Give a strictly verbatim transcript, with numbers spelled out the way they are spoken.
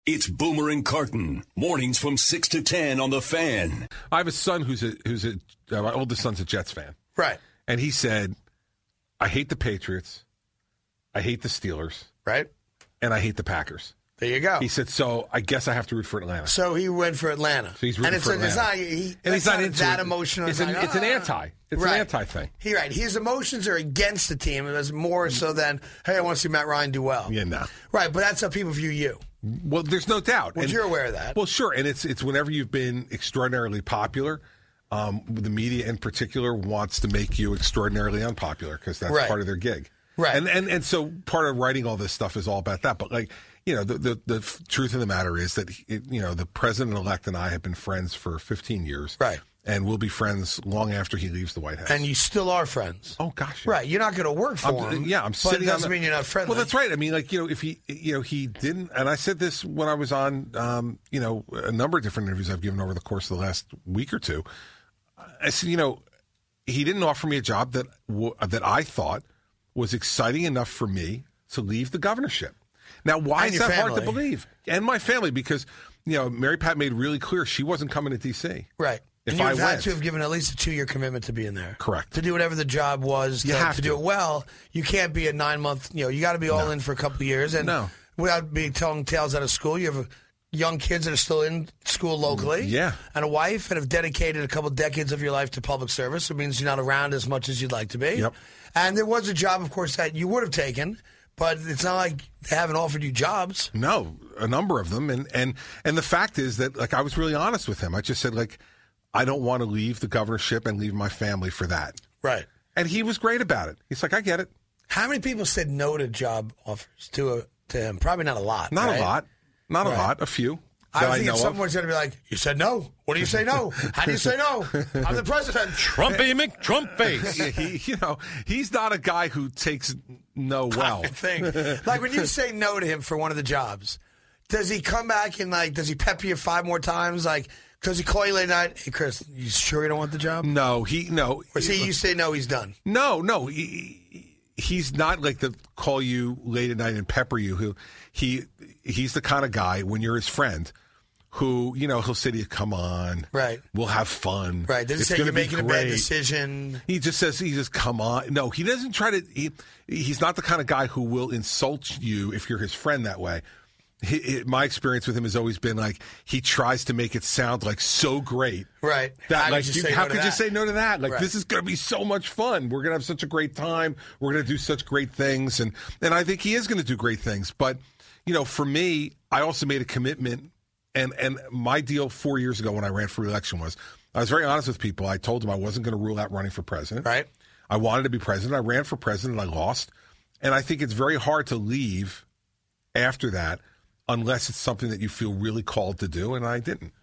It's Boomer and Carton. Mornings from six to ten on The Fan. I have a son who's a who's a uh, my oldest son's a Jets fan. Right. And he said, I hate the Patriots, I hate the Steelers, right, and I hate the Packers. There you go. He said, so I guess I have to root for Atlanta. So he went for Atlanta. So he's rooting and it's for a, Atlanta. It's not, he, and he's not, not into that it. emotional. It's, it's, an, like, it's an ah. anti. It's right. an anti thing. He right. His emotions are against the team. It was more so than, hey, I want to see Matt Ryan do well. Yeah, no. Right, but that's how people view you. Well, there's no doubt. Well, and, you're aware of that. Well, sure. And it's it's whenever you've been extraordinarily popular, um, the media in particular wants to make you extraordinarily unpopular because that's right. part of their gig. Right. And, and and so part of writing all this stuff is all about that. But, like, you know, the, the, the truth of the matter is that, it, you know, the president-elect and I have been friends for fifteen years. Right. And we'll be friends long after he leaves the White House. And you still are friends. Oh, gosh. Yeah. Right. You're not going to work for I'm, him. Yeah, I'm but sitting it doesn't on the, mean you're not friendly. Well, that's right. I mean, like, you know, if he, you know, he didn't, and I said this when I was on, um, you know, a number of different interviews I've given over the course of the last week or two. I said, you know, he didn't offer me a job that w- that I thought was exciting enough for me to leave the governorship. Now, why and is that family. hard to believe? And my family, because, you know, Mary Pat made really clear she wasn't coming to D C. Right. If and you've I had went. to have given at least a two-year commitment to be in there. Correct. To do whatever the job was, You to, have to to. do it well. You can't be a nine-month, you know, you got to be all No. in for a couple of years. And No. without being telling tales out of school, you have young kids that are still in school locally. Yeah. And a wife and have dedicated a couple decades of your life to public service. It means you're not around as much as you'd like to be. Yep. And there was a job, of course, that you would have taken, but it's not like they haven't offered you jobs. No, a number of them. And, and, and the fact is that, like, I was really honest with him. I just said, like, I don't want to leave the governorship and leave my family for that. Right. And he was great about it. He's like, I get it. How many people said no to job offers to a, to him? Probably not a lot. Not right? a lot. Not Right. a lot. A few. I that was I thinking know someone's going to be like, you said no. What do you say no? How do you say no? I'm the president. Trumpy McTrump face. Yeah, he, you know, he's not a guy who takes no well. I think. Like when you say no to him for one of the jobs, does he come back and like, does he pep you five more times? Like, does he call you late night? Hey, Chris, you sure you don't want the job? No, he no. Or see, you say no, he's done. No, no. He, he's not like the call you late at night and pepper you. Who he he's the kind of guy when you're his friend who, you know, he'll say to you, come on. Right. We'll have fun. Right. Does he It's say gonna you're be making a bad great. decision? He just says, he just, come on. No, he doesn't try to, he, he's not the kind of guy who will insult you if you're his friend that way. He, he, my experience with him has always been like, he tries to make it sound like so great. Right. That, How like, could you you, say how no to could you that? say no to that? Like, Right. this is going to be so much fun. We're going to have such a great time. We're going to do such great things. And, and I think he is going to do great things. But, you know, for me, I also made a commitment. And, and my deal four years ago when I ran for re-election was, I was very honest with people. I told them I wasn't going to rule out running for president. Right. I wanted to be president. I ran for president. I lost. And I think it's very hard to leave after that unless it's something that you feel really called to do, and I didn't.